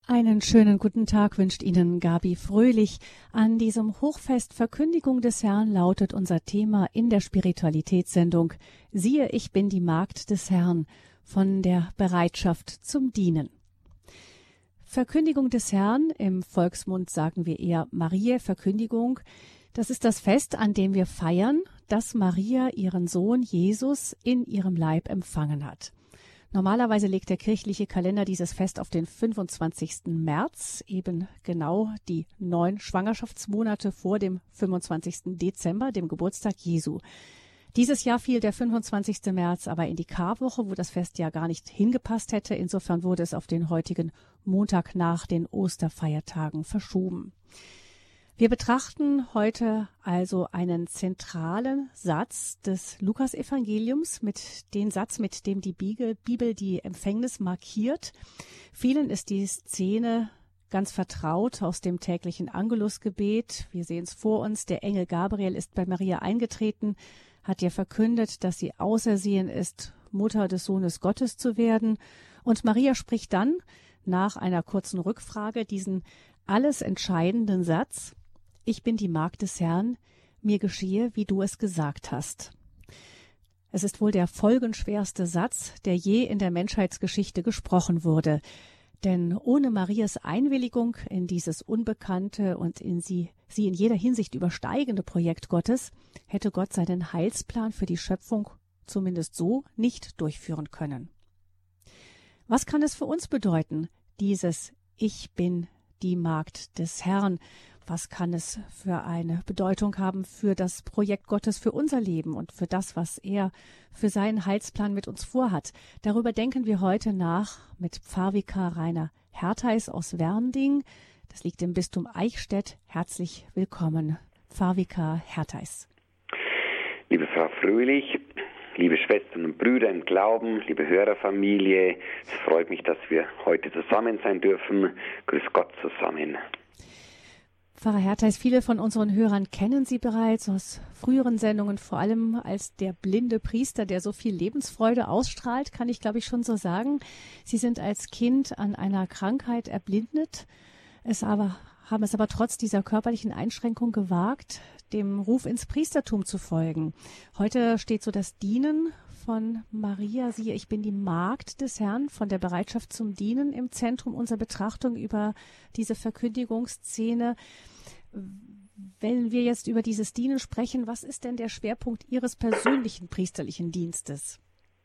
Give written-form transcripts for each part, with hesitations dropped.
Einen schönen guten Tag wünscht Ihnen Gabi Fröhlich. An diesem Hochfest Verkündigung des Herrn lautet unser Thema in der Spiritualitätssendung Siehe, ich bin die Magd des Herrn, von der Bereitschaft zum Dienen. Verkündigung des Herrn, im Volksmund sagen wir eher Mariä Verkündigung. Das ist das Fest, an dem wir feiern, dass Maria ihren Sohn Jesus in ihrem Leib empfangen hat. Normalerweise legt der kirchliche Kalender dieses Fest auf den 25. März, eben genau die 9 Schwangerschaftsmonate vor dem 25. Dezember, dem Geburtstag Jesu. Dieses Jahr fiel der 25. März aber in die Karwoche, wo das Fest ja gar nicht hingepasst hätte. Insofern wurde es auf den heutigen Montag nach den Osterfeiertagen verschoben. Wir betrachten heute also einen zentralen Satz des Lukasevangeliums, den Satz, mit dem die Bibel die Empfängnis markiert. Vielen ist die Szene ganz vertraut aus dem täglichen Angelusgebet. Wir sehen es vor uns. Der Engel Gabriel ist bei Maria eingetreten, hat ihr verkündet, dass sie ausersehen ist, Mutter des Sohnes Gottes zu werden. Und Maria spricht dann nach einer kurzen Rückfrage diesen alles entscheidenden Satz: Ich bin die Magd des Herrn, mir geschehe, wie du es gesagt hast. Es ist wohl der folgenschwerste Satz, der je in der Menschheitsgeschichte gesprochen wurde. Denn ohne Marias Einwilligung in dieses unbekannte und in sie in jeder Hinsicht übersteigende Projekt Gottes hätte Gott seinen Heilsplan für die Schöpfung zumindest so nicht durchführen können. Was kann es für uns bedeuten, dieses Ich bin die Magd des Herrn? Was kann es für eine Bedeutung haben für das Projekt Gottes, für unser Leben und für das, was er für seinen Heilsplan mit uns vorhat? Darüber denken wir heute nach mit Pfarrvikar Rainer Hertheis aus Wernding. Das liegt im Bistum Eichstätt. Herzlich willkommen, Pfarrvikar Hertheis. Liebe Frau Fröhlich, liebe Schwestern und Brüder im Glauben, liebe Hörerfamilie, es freut mich, dass wir heute zusammen sein dürfen. Grüß Gott zusammen. Pfarrer Hertheis, viele von unseren Hörern kennen Sie bereits aus früheren Sendungen, vor allem als der blinde Priester, der so viel Lebensfreude ausstrahlt, kann ich, glaube ich, schon so sagen. Sie sind als Kind an einer Krankheit erblindet, haben es aber trotz dieser körperlichen Einschränkung gewagt, dem Ruf ins Priestertum zu folgen. Heute steht so das Dienen von Maria, siehe, ich bin die Magd des Herrn, von der Bereitschaft zum Dienen im Zentrum unserer Betrachtung über diese Verkündigungsszene. Wenn wir jetzt über dieses Dienen sprechen, was ist denn der Schwerpunkt Ihres persönlichen priesterlichen Dienstes?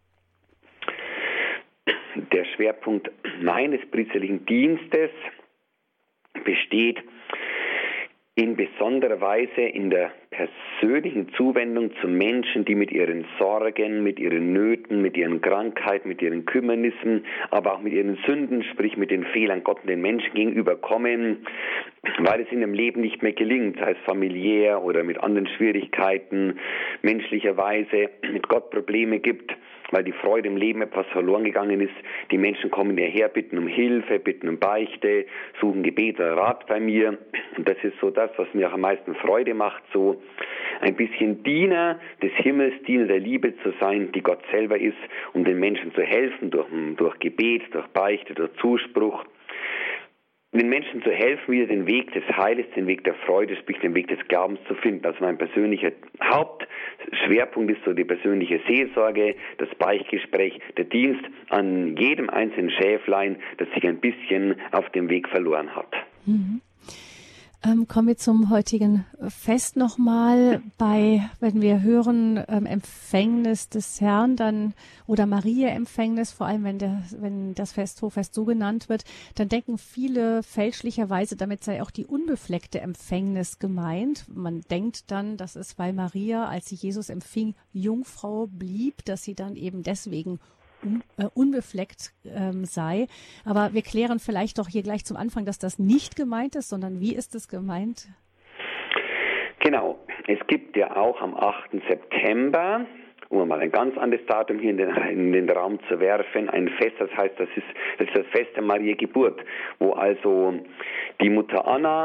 Der Schwerpunkt meines priesterlichen Dienstes besteht in besonderer Weise in der persönlichen Zuwendung zu Menschen, die mit ihren Sorgen, mit ihren Nöten, mit ihren Krankheiten, mit ihren Kümmernissen, aber auch mit ihren Sünden, sprich mit den Fehlern Gott und den Menschen gegenüber kommen, weil es in ihrem Leben nicht mehr gelingt, sei es familiär oder mit anderen Schwierigkeiten, menschlicherweise mit Gott Probleme gibt, weil die Freude im Leben etwas verloren gegangen ist. Die Menschen kommen hierher, bitten um Hilfe, bitten um Beichte, suchen Gebet oder Rat bei mir. Und das ist so das, was mir auch am meisten Freude macht, so ein bisschen Diener des Himmels, Diener der Liebe zu sein, die Gott selber ist, um den Menschen zu helfen, durch Gebet, durch Beichte, durch Zuspruch. Den Menschen zu helfen, wieder den Weg des Heiles, den Weg der Freude, sprich den Weg des Glaubens zu finden. Also mein persönlicher Hauptschwerpunkt ist so die persönliche Seelsorge, das Beichtgespräch, der Dienst an jedem einzelnen Schäflein, das sich ein bisschen auf dem Weg verloren hat. Mhm. Kommen wir zum heutigen Fest nochmal. Wenn wir hören Empfängnis des Herrn, dann oder Maria-Empfängnis, vor allem wenn das Hochfest so genannt wird, dann denken viele fälschlicherweise, damit sei auch die unbefleckte Empfängnis gemeint. Man denkt dann, dass es, weil Maria, als sie Jesus empfing, Jungfrau blieb, dass sie dann eben deswegen unbefleckt sei. Aber wir klären vielleicht doch hier gleich zum Anfang, dass das nicht gemeint ist, sondern wie ist es gemeint? Genau. Es gibt ja auch am 8. September, um mal ein ganz anderes Datum hier in den Raum zu werfen, ein Fest, das heißt, das ist das Fest der Maria Geburt, wo also die Mutter Anna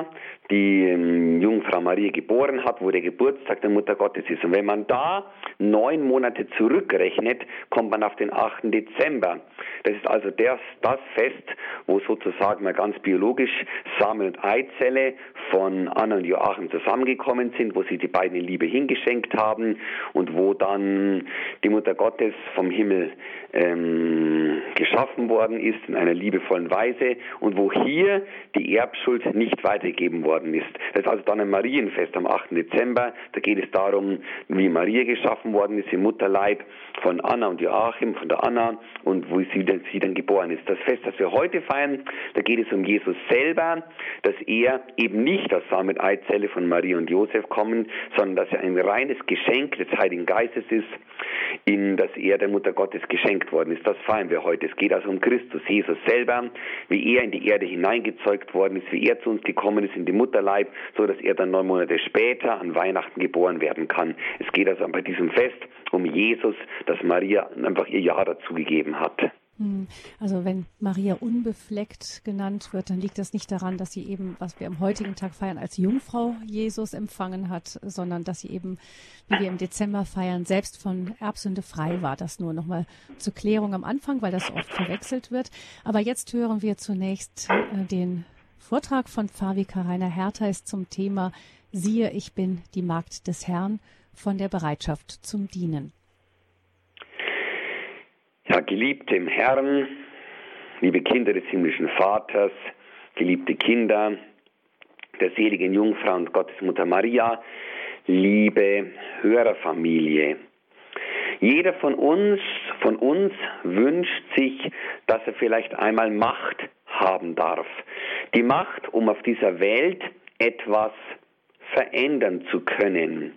die Jungfrau Maria geboren hat, wo der Geburtstag der Mutter Gottes ist. Und wenn man da 9 Monate zurückrechnet, kommt man auf den 8. Dezember. Das ist also das Fest, wo sozusagen mal ganz biologisch Samen und Eizelle von Anna und Joachim zusammengekommen sind, wo sie die beiden in Liebe hingeschenkt haben und wo dann die Mutter Gottes vom Himmel geschaffen worden ist in einer liebevollen Weise und wo hier die Erbschuld nicht weitergegeben worden ist. Das ist also dann ein Marienfest am 8. Dezember. Da geht es darum, wie Maria geschaffen worden ist im Mutterleib von Anna und Joachim, von der Anna und wo sie dann geboren ist. Das Fest, das wir heute feiern, da geht es um Jesus selber, dass er eben nicht aus Samen und Eizelle von Maria und Josef kommen, sondern dass er ein reines Geschenk des Heiligen Geistes ist, in das er der Mutter Gottes geschenkt worden ist. Das feiern wir heute. Es geht also um Christus, Jesus selber, wie er in die Erde hineingezeugt worden ist, wie er zu uns gekommen ist in die Mutterleib, so dass er dann 9 Monate später an Weihnachten geboren werden kann. Es geht also bei diesem Fest um Jesus, dass Maria einfach ihr Ja dazu gegeben hat. Also wenn Maria unbefleckt genannt wird, dann liegt das nicht daran, dass sie eben, was wir am heutigen Tag feiern, als Jungfrau Jesus empfangen hat, sondern dass sie eben, wie wir im Dezember feiern, selbst von Erbsünde frei war. Das nur nochmal zur Klärung am Anfang, weil das oft verwechselt wird. Aber jetzt hören wir zunächst den Vortrag von Pfarrvikar Rainer Hertheis zum Thema Siehe, ich bin die Magd des Herrn, von der Bereitschaft zum Dienen. Ja, geliebte im Herrn, liebe Kinder des himmlischen Vaters, geliebte Kinder der seligen Jungfrau und Gottesmutter Maria, liebe Hörerfamilie. Jeder von uns wünscht sich, dass er vielleicht einmal Macht haben darf. Die Macht, um auf dieser Welt etwas verändern zu können.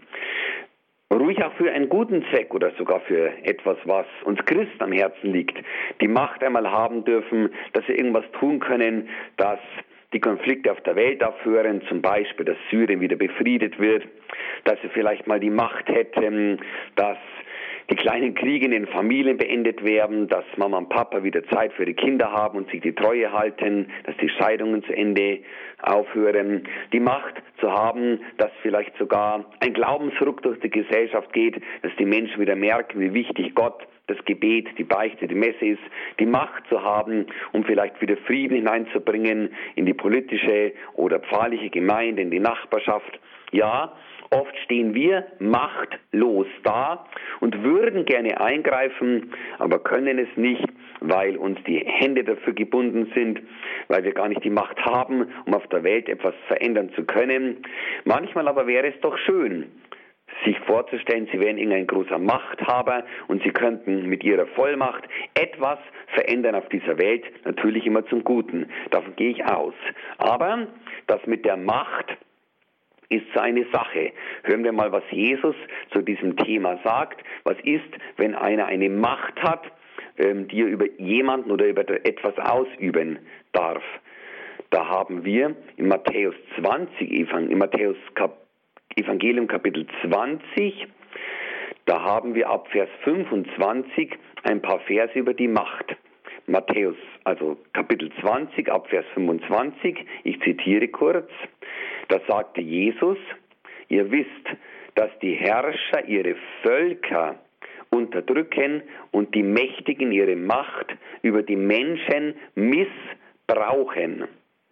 Ruhig auch für einen guten Zweck oder sogar für etwas, was uns Christen am Herzen liegt. Die Macht einmal haben dürfen, dass wir irgendwas tun können, dass die Konflikte auf der Welt aufhören, zum Beispiel, dass Syrien wieder befriedet wird, dass wir vielleicht mal die Macht hätten, dass die kleinen Kriege in den Familien beendet werden, dass Mama und Papa wieder Zeit für die Kinder haben und sich die Treue halten, dass die Scheidungen zu Ende aufhören. Die Macht zu haben, dass vielleicht sogar ein Glaubensruck durch die Gesellschaft geht, dass die Menschen wieder merken, wie wichtig Gott, das Gebet, die Beichte, die Messe ist. Die Macht zu haben, um vielleicht wieder Frieden hineinzubringen in die politische oder pfarrliche Gemeinde, in die Nachbarschaft. Ja, oft stehen wir machtlos da und würden gerne eingreifen, aber können es nicht, weil uns die Hände dafür gebunden sind, weil wir gar nicht die Macht haben, um auf der Welt etwas verändern zu können. Manchmal aber wäre es doch schön, sich vorzustellen, sie wären irgendein großer Machthaber und sie könnten mit ihrer Vollmacht etwas verändern auf dieser Welt, natürlich immer zum Guten. Davon gehe ich aus. Aber das mit der Macht ist seine Sache. Hören wir mal, was Jesus zu diesem Thema sagt. Was ist, wenn einer eine Macht hat, die er über jemanden oder über etwas ausüben darf? Da haben wir in Matthäus 20, im Matthäus Evangelium Kapitel 20, da haben wir ab Vers 25 ein paar Verse über die Macht. Matthäus, also Kapitel 20, ab Vers 25, ich zitiere kurz, da sagte Jesus, ihr wisst, dass die Herrscher ihre Völker unterdrücken und die Mächtigen ihre Macht über die Menschen missbrauchen.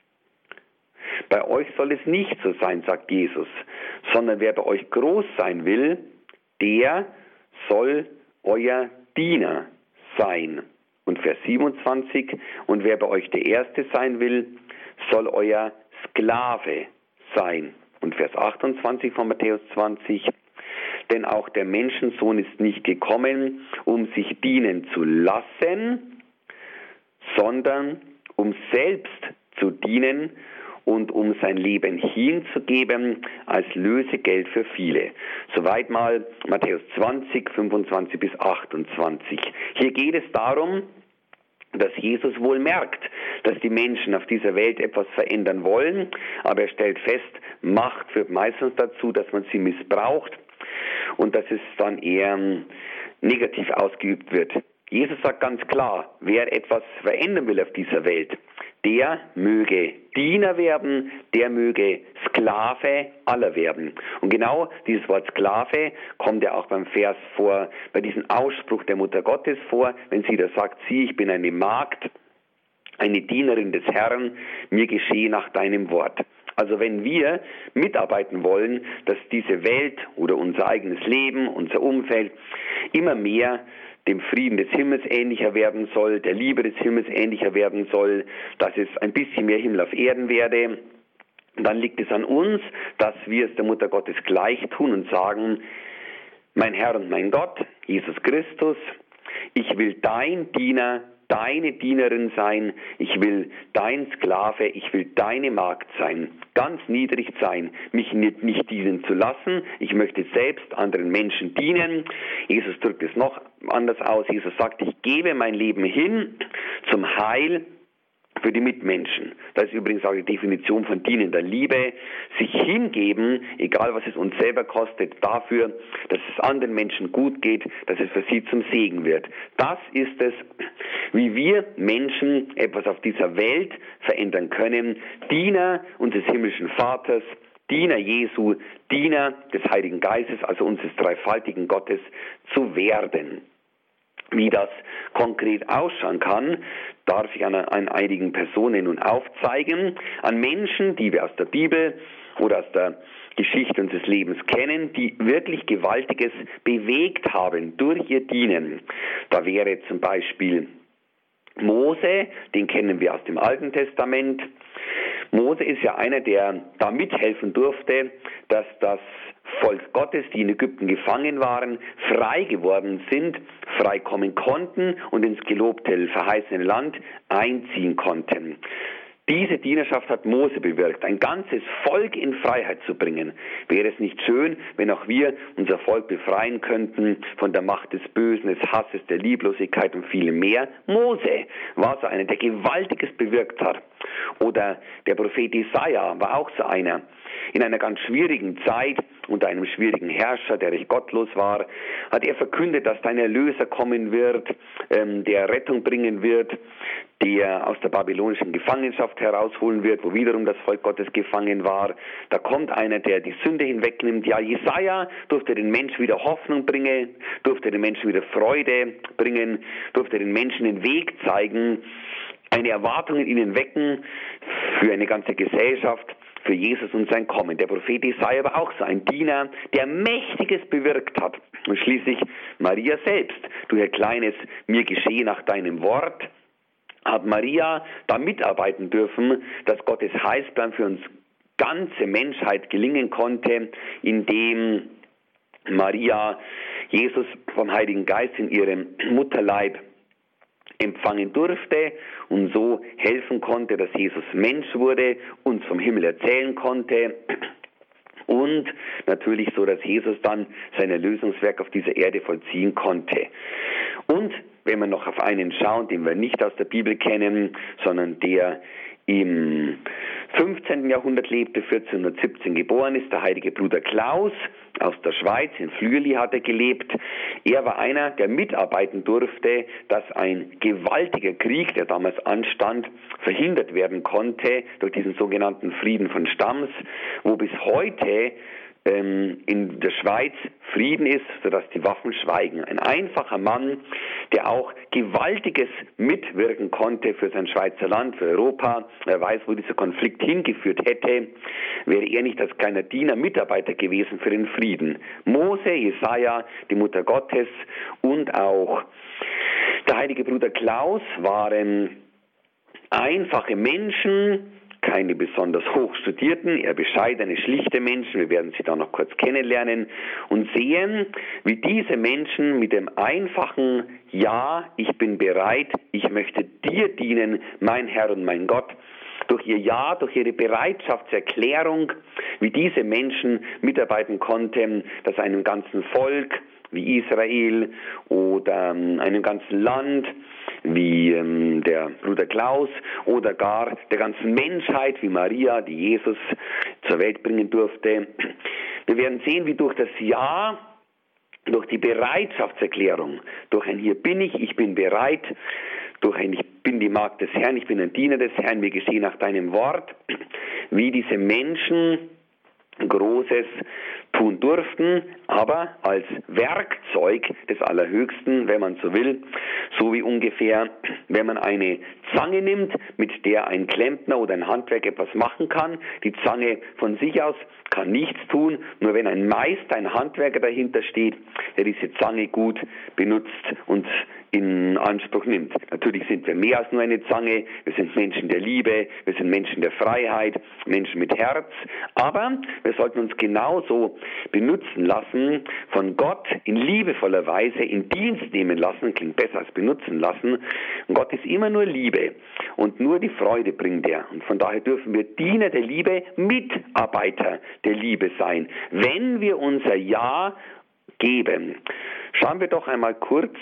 Bei euch soll es nicht so sein, sagt Jesus, sondern wer bei euch groß sein will, der soll euer Diener sein. Und Vers 27, und wer bei euch der Erste sein will, soll euer Sklave sein. Und Vers 28 von Matthäus 20, denn auch der Menschensohn ist nicht gekommen, um sich dienen zu lassen, sondern um selbst zu dienen und um sein Leben hinzugeben als Lösegeld für viele. Soweit mal Matthäus 20, 25 bis 28. Hier geht es darum, dass Jesus wohl merkt, dass die Menschen auf dieser Welt etwas verändern wollen, aber er stellt fest, Macht führt meistens dazu, dass man sie missbraucht und dass es dann eher negativ ausgeübt wird. Jesus sagt ganz klar, wer etwas verändern will auf dieser Welt, der möge Diener werden, der möge Sklave aller werden. Und genau dieses Wort Sklave kommt ja auch beim Vers vor, bei diesem Ausspruch der Mutter Gottes vor, wenn sie da sagt, sieh, ich bin eine Magd, eine Dienerin des Herrn, mir geschehe nach deinem Wort. Also wenn wir mitarbeiten wollen, dass diese Welt oder unser eigenes Leben, unser Umfeld immer mehr dem Frieden des Himmels ähnlicher werden soll, der Liebe des Himmels ähnlicher werden soll, dass es ein bisschen mehr Himmel auf Erden werde, dann liegt es an uns, dass wir es der Mutter Gottes gleich tun und sagen, mein Herr und mein Gott, Jesus Christus, ich will dein Diener, deine Dienerin sein, ich will dein Sklave, ich will deine Magd sein, ganz niedrig sein, mich nicht dienen zu lassen, ich möchte selbst anderen Menschen dienen. Jesus drückt es noch anders aus, Jesus sagt, ich gebe mein Leben hin zum Heil für die Mitmenschen. Das ist übrigens auch die Definition von dienender Liebe. Sich hingeben, egal was es uns selber kostet, dafür, dass es anderen Menschen gut geht, dass es für sie zum Segen wird. Das ist es, wie wir Menschen etwas auf dieser Welt verändern können. Diener unseres himmlischen Vaters, Diener Jesu, Diener des Heiligen Geistes, also unseres dreifaltigen Gottes, zu werden. Wie das konkret ausschauen kann, darf ich an einigen Personen nun aufzeigen, an Menschen, die wir aus der Bibel oder aus der Geschichte unseres Lebens kennen, die wirklich Gewaltiges bewegt haben durch ihr Dienen. Da wäre zum Beispiel Mose, den kennen wir aus dem Alten Testament. Mose ist ja einer, der da mithelfen durfte, dass das Volk Gottes, die in Ägypten gefangen waren, frei geworden sind, frei kommen konnten und ins gelobte, verheißene Land einziehen konnten. Diese Dienerschaft hat Mose bewirkt, ein ganzes Volk in Freiheit zu bringen. Wäre es nicht schön, wenn auch wir unser Volk befreien könnten von der Macht des Bösen, des Hasses, der Lieblosigkeit und vielem mehr? Mose war so einer, der Gewaltiges bewirkt hat. Oder der Prophet Jesaja war auch so einer. In einer ganz schwierigen Zeit, unter einem schwierigen Herrscher, der recht gottlos war, hat er verkündet, dass ein Erlöser kommen wird, der Rettung bringen wird, der aus der babylonischen Gefangenschaft herausholen wird, wo wiederum das Volk Gottes gefangen war. Da kommt einer, der die Sünde hinwegnimmt. Ja, Jesaja durfte den Menschen wieder Hoffnung bringen, durfte den Menschen wieder Freude bringen, durfte den Menschen den Weg zeigen, eine Erwartung in ihnen wecken für eine ganze Gesellschaft, für Jesus und sein Kommen. Der Prophet Jesaja war auch so ein Diener, der Mächtiges bewirkt hat. Und schließlich Maria selbst. Du, Herr Kleines, mir geschehe nach deinem Wort, hat Maria da mitarbeiten dürfen, dass Gottes Heilsplan für uns ganze Menschheit gelingen konnte, indem Maria Jesus vom Heiligen Geist in ihrem Mutterleib empfangen durfte und so helfen konnte, dass Jesus Mensch wurde, uns vom Himmel erzählen konnte und natürlich so, dass Jesus dann sein Erlösungswerk auf dieser Erde vollziehen konnte. Und wenn wir noch auf einen schauen, den wir nicht aus der Bibel kennen, sondern der im 15. Jahrhundert lebte, 1417 geboren ist, der heilige Bruder Klaus aus der Schweiz, in Flüeli hat er gelebt. Er war einer, der mitarbeiten durfte, dass ein gewaltiger Krieg, der damals anstand, verhindert werden konnte durch diesen sogenannten Frieden von Stams, wo bis heute in der Schweiz Frieden ist, sodass die Waffen schweigen. Ein einfacher Mann, der auch Gewaltiges mitwirken konnte für sein Schweizer Land, für Europa. Er weiß, wo dieser Konflikt hingeführt hätte, wäre er nicht als kleiner Diener Mitarbeiter gewesen für den Frieden. Mose, Jesaja, die Mutter Gottes und auch der heilige Bruder Klaus waren einfache Menschen, keine besonders hochstudierten, eher bescheidene, schlichte Menschen. Wir werden sie da noch kurz kennenlernen und sehen, wie diese Menschen mit dem einfachen Ja, ich bin bereit, ich möchte dir dienen, mein Herr und mein Gott, durch ihr Ja, durch ihre Bereitschaftserklärung, wie diese Menschen mitarbeiten konnten, dass einem ganzen Volk wie Israel oder einem ganzen Land wie der Bruder Klaus oder gar der ganzen Menschheit wie Maria, die Jesus zur Welt bringen durfte. Wir werden sehen, wie durch das Ja durch die Bereitschaftserklärung, durch ein Hier bin ich bin bereit, durch ein Ich bin die Magd des Herrn, ich bin ein Diener des Herrn, mir geschehe nach deinem Wort, wie diese Menschen Großes tun durften, aber als Werkzeug des Allerhöchsten, wenn man so will, so wie ungefähr, wenn man eine Zange nimmt, mit der ein Klempner oder ein Handwerk etwas machen kann. Die Zange von sich aus kann nichts tun, nur wenn ein Meister, ein Handwerker dahinter steht, der diese Zange gut benutzt und in Anspruch nimmt. Natürlich sind wir mehr als nur eine Zange, wir sind Menschen der Liebe, wir sind Menschen der Freiheit, Menschen mit Herz, aber wir sollten uns genauso benutzen lassen, von Gott in liebevoller Weise in Dienst nehmen lassen, klingt besser als benutzen lassen. Und Gott ist immer nur Liebe und nur die Freude bringt er. Und von daher dürfen wir Diener der Liebe, Mitarbeiter der Liebe sein, wenn wir unser Ja geben. Schauen wir doch einmal kurz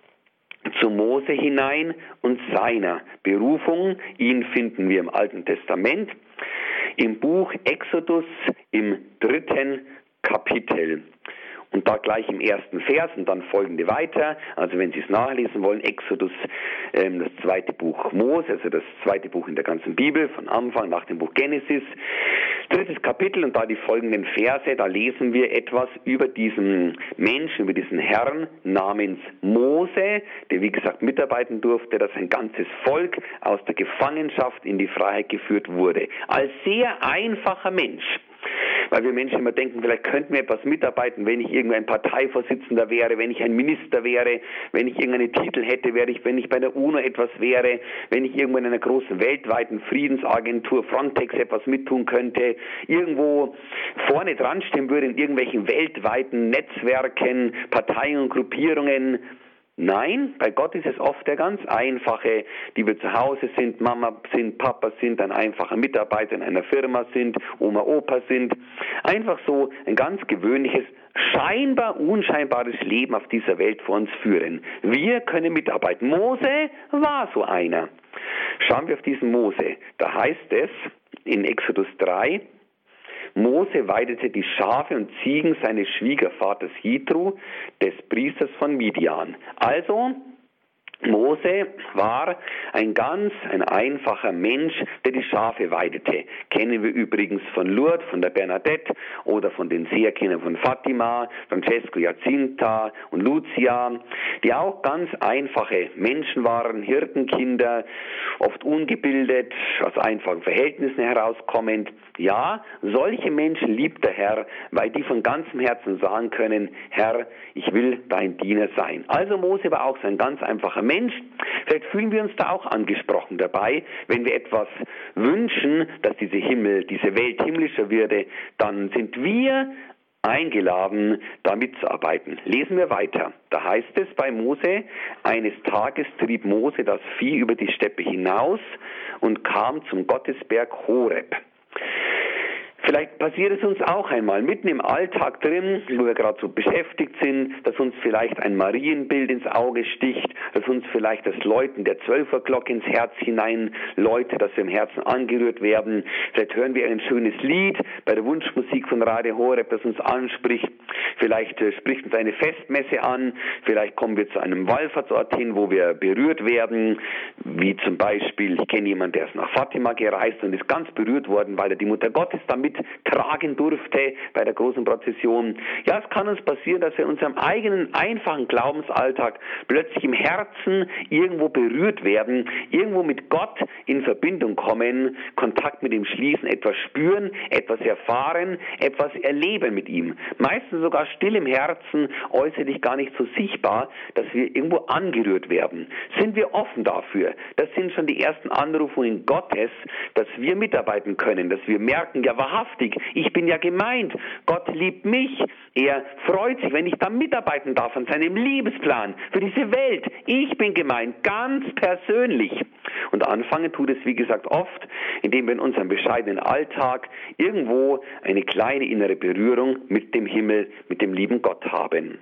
zu Mose hinein und seiner Berufung. Ihn finden wir im Alten Testament, im Buch Exodus im 3. Kapitel. Und da gleich im 1. Vers und dann folgende weiter. Also wenn Sie es nachlesen wollen, Exodus, das 2. Buch Mose, also das 2. Buch in der ganzen Bibel, von Anfang nach dem Buch Genesis. 3. Kapitel und da die folgenden Verse, da lesen wir etwas über diesen Menschen, über diesen Herrn namens Mose, der wie gesagt mitarbeiten durfte, dass ein ganzes Volk aus der Gefangenschaft in die Freiheit geführt wurde. Als sehr einfacher Mensch. Weil wir Menschen immer denken, vielleicht könnten wir etwas mitarbeiten, wenn ich irgendein Parteivorsitzender wäre, wenn ich ein Minister wäre, wenn ich irgendeinen Titel hätte, wenn ich bei der UNO etwas wäre, wenn ich irgendwo in einer großen weltweiten Friedensagentur Frontex etwas mittun könnte, irgendwo vorne dran stehen würde in irgendwelchen weltweiten Netzwerken, Parteien und Gruppierungen. Nein, bei Gott ist es oft der ganz einfache, die wir zu Hause sind, Mama sind, Papa sind, ein einfacher Mitarbeiter in einer Firma sind, Oma, Opa sind. Einfach so ein ganz gewöhnliches, scheinbar unscheinbares Leben auf dieser Welt vor uns führen. Wir können mitarbeiten. Mose war so einer. Schauen wir auf diesen Mose. Da heißt es in Exodus 3, Mose weidete die Schafe und Ziegen seines Schwiegervaters Jitro, des Priesters von Midian. Also, Mose war ein einfacher Mensch, der die Schafe weidete. Kennen wir übrigens von Lourdes, von der Bernadette oder von den Seherkindern von Fatima, Francesco, Jacinta und Lucia, die auch ganz einfache Menschen waren, Hirtenkinder, oft ungebildet, aus einfachen Verhältnissen herauskommend. Ja, solche Menschen liebt der Herr, weil die von ganzem Herzen sagen können, Herr, ich will dein Diener sein. Also Mose war auch so ein ganz einfacher Mensch. Vielleicht fühlen wir uns da auch angesprochen dabei, wenn wir etwas wünschen, dass diese Welt himmlischer würde, dann sind wir eingeladen, da mitzuarbeiten. Lesen wir weiter. Da heißt es bei Mose, eines Tages trieb Mose das Vieh über die Steppe hinaus und kam zum Gottesberg Horeb. Vielleicht passiert es uns auch einmal, mitten im Alltag drin, wo wir gerade so beschäftigt sind, dass uns vielleicht ein Marienbild ins Auge sticht, dass uns vielleicht das Läuten der 12-Uhr-Glocke ins Herz hinein läutet, dass wir im Herzen angerührt werden. Vielleicht hören wir ein schönes Lied bei der Wunschmusik von Radio Horeb, das uns anspricht. Vielleicht spricht uns eine Festmesse an, vielleicht kommen wir zu einem Wallfahrtsort hin, wo wir berührt werden, wie zum Beispiel, ich kenne jemanden, der ist nach Fatima gereist und ist ganz berührt worden, weil er die Mutter Gottes damit tragen durfte bei der großen Prozession. Ja, es kann uns passieren, dass wir in unserem eigenen einfachen Glaubensalltag plötzlich im Herzen irgendwo berührt werden, irgendwo mit Gott in Verbindung kommen, Kontakt mit ihm schließen, etwas spüren, etwas erfahren, etwas erleben mit ihm. Meistens sogar still im Herzen, äußerlich gar nicht so sichtbar, dass wir irgendwo angerührt werden. Sind wir offen dafür? Das sind schon die ersten Anrufungen Gottes, dass wir mitarbeiten können, dass wir merken, ja wahrhaftig, ich bin ja gemeint, Gott liebt mich, er freut sich, wenn ich da mitarbeiten darf an seinem Liebesplan für diese Welt. Ich bin gemeint, ganz persönlich. Und anfangen tut es, wie gesagt, oft, indem wir in unserem bescheidenen Alltag irgendwo eine kleine innere Berührung mit dem Himmel, mit dem lieben Gott haben.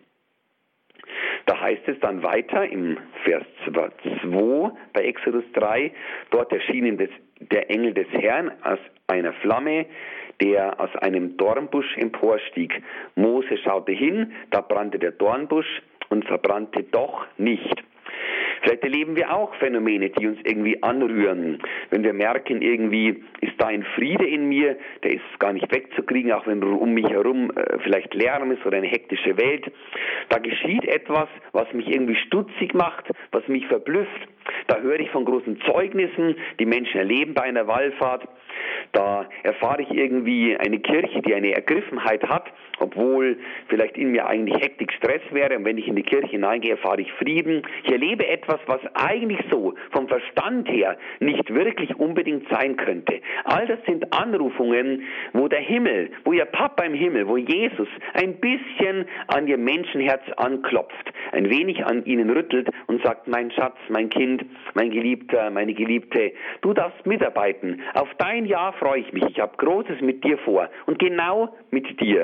Da heißt es dann weiter im Vers 2 bei Exodus 3, dort erschien ihm der Engel des Herrn aus einer Flamme, der aus einem Dornbusch emporstieg. Mose schaute hin, da brannte der Dornbusch und verbrannte doch nicht. Vielleicht erleben wir auch Phänomene, die uns irgendwie anrühren. Wenn wir merken, irgendwie ist da ein Friede in mir, der ist gar nicht wegzukriegen, auch wenn um mich herum vielleicht Lärm ist oder eine hektische Welt. Da geschieht etwas, was mich irgendwie stutzig macht, was mich verblüfft. Da höre ich von großen Zeugnissen, die Menschen erleben bei einer Wallfahrt. Da erfahre ich irgendwie eine Kirche, die eine Ergriffenheit hat, obwohl vielleicht in mir eigentlich Hektik, Stress wäre. Und wenn ich in die Kirche hineingehe, erfahre ich Frieden. Ich erlebe etwas, was eigentlich so vom Verstand her nicht wirklich unbedingt sein könnte. All das sind Anrufungen, wo der Himmel, wo ihr Papa im Himmel, wo Jesus ein bisschen an ihr Menschenherz anklopft, ein wenig an ihnen rüttelt und sagt, mein Schatz, mein Kind, mein Geliebter, meine Geliebte, du darfst mitarbeiten. Auf dein Jahr freue ich mich. Ich habe Großes mit dir vor und genau mit dir.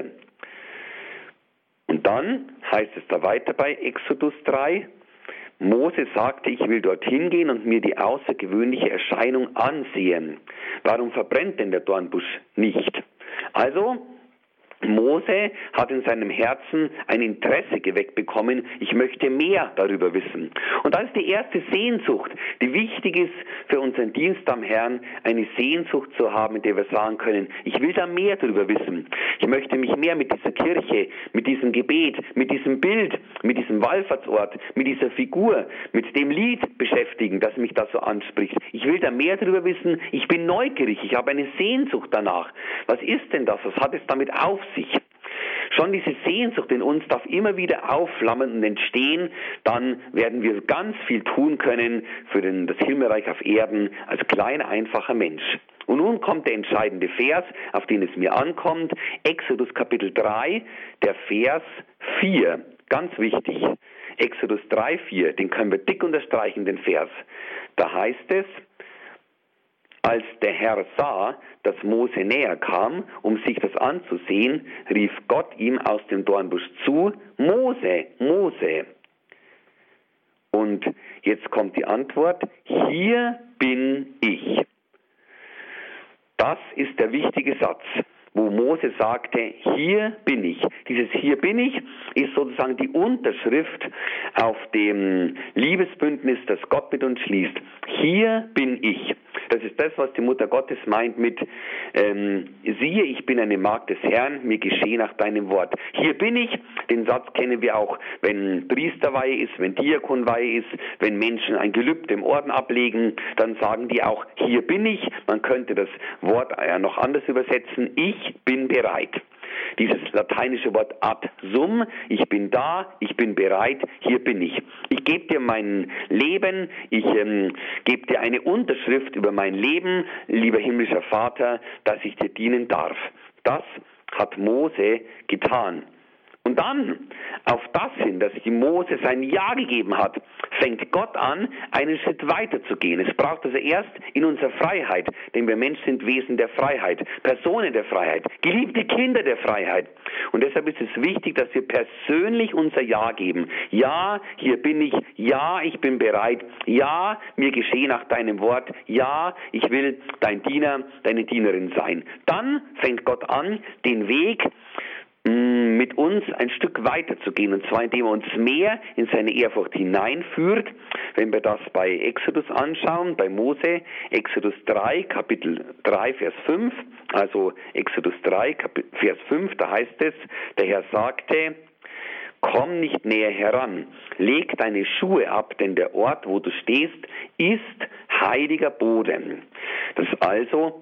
Und dann heißt es da weiter bei Exodus 3, Mose sagte, ich will dorthin gehen und mir die außergewöhnliche Erscheinung ansehen. Warum verbrennt denn der Dornbusch nicht? Also, Mose hat in seinem Herzen ein Interesse geweckt bekommen, ich möchte mehr darüber wissen. Und das ist die erste Sehnsucht, die wichtig ist für unseren Dienst am Herrn, eine Sehnsucht zu haben, in der wir sagen können, ich will da mehr darüber wissen. Ich möchte mich mehr mit dieser Kirche, mit diesem Gebet, mit diesem Bild, mit diesem Wallfahrtsort, mit dieser Figur, mit dem Lied beschäftigen, das mich da so anspricht. Ich will da mehr darüber wissen, ich bin neugierig, ich habe eine Sehnsucht danach. Was ist denn das? Was hat es damit auf sich? Schon diese Sehnsucht in uns darf immer wieder aufflammen und entstehen, dann werden wir ganz viel tun können für das Himmelreich auf Erden als kleiner, einfacher Mensch. Und nun kommt der entscheidende Vers, auf den es mir ankommt, Exodus Kapitel 3, der Vers 4, ganz wichtig. Exodus 3, 4, den können wir dick unterstreichen, den Vers. Da heißt es, als der Herr sah, dass Mose näher kam, um sich das anzusehen, rief Gott ihm aus dem Dornbusch zu, Mose, Mose. Und jetzt kommt die Antwort, hier bin ich. Das ist der wichtige Satz, wo Mose sagte, hier bin ich. Dieses hier bin ich ist sozusagen die Unterschrift auf dem Liebesbündnis, das Gott mit uns schließt. Hier bin ich. Das ist das, was die Mutter Gottes meint mit, siehe, ich bin eine Magd des Herrn, mir geschehe nach deinem Wort. Hier bin ich, den Satz kennen wir auch, wenn Priesterweihe ist, wenn Diakonweihe ist, wenn Menschen ein Gelübde im Orden ablegen, dann sagen die auch, hier bin ich. Man könnte das Wort noch anders übersetzen, ich bin bereit. Dieses lateinische Wort ad sum, ich bin da, ich bin bereit, hier bin ich. Ich gebe dir mein Leben, ich gebe dir eine Unterschrift über mein Leben, lieber himmlischer Vater, dass ich dir dienen darf. Das hat Mose getan. Und dann, auf das hin, dass die Mose sein Ja gegeben hat, fängt Gott an, einen Schritt weiter zu gehen. Es braucht also erst in unserer Freiheit, denn wir Menschen sind Wesen der Freiheit, Personen der Freiheit, geliebte Kinder der Freiheit. Und deshalb ist es wichtig, dass wir persönlich unser Ja geben. Ja, hier bin ich. Ja, ich bin bereit. Ja, mir geschehe nach deinem Wort. Ja, ich will dein Diener, deine Dienerin sein. Dann fängt Gott an, den Weg mit uns ein Stück weiter zu gehen, und zwar indem er uns mehr in seine Ehrfurcht hineinführt. Wenn wir das bei Exodus anschauen, bei Mose, Exodus 3, Kapitel 3, Vers 5, also Exodus 3, Vers 5, da heißt es, der Herr sagte, komm nicht näher heran, leg deine Schuhe ab, denn der Ort, wo du stehst, ist heiliger Boden. Das also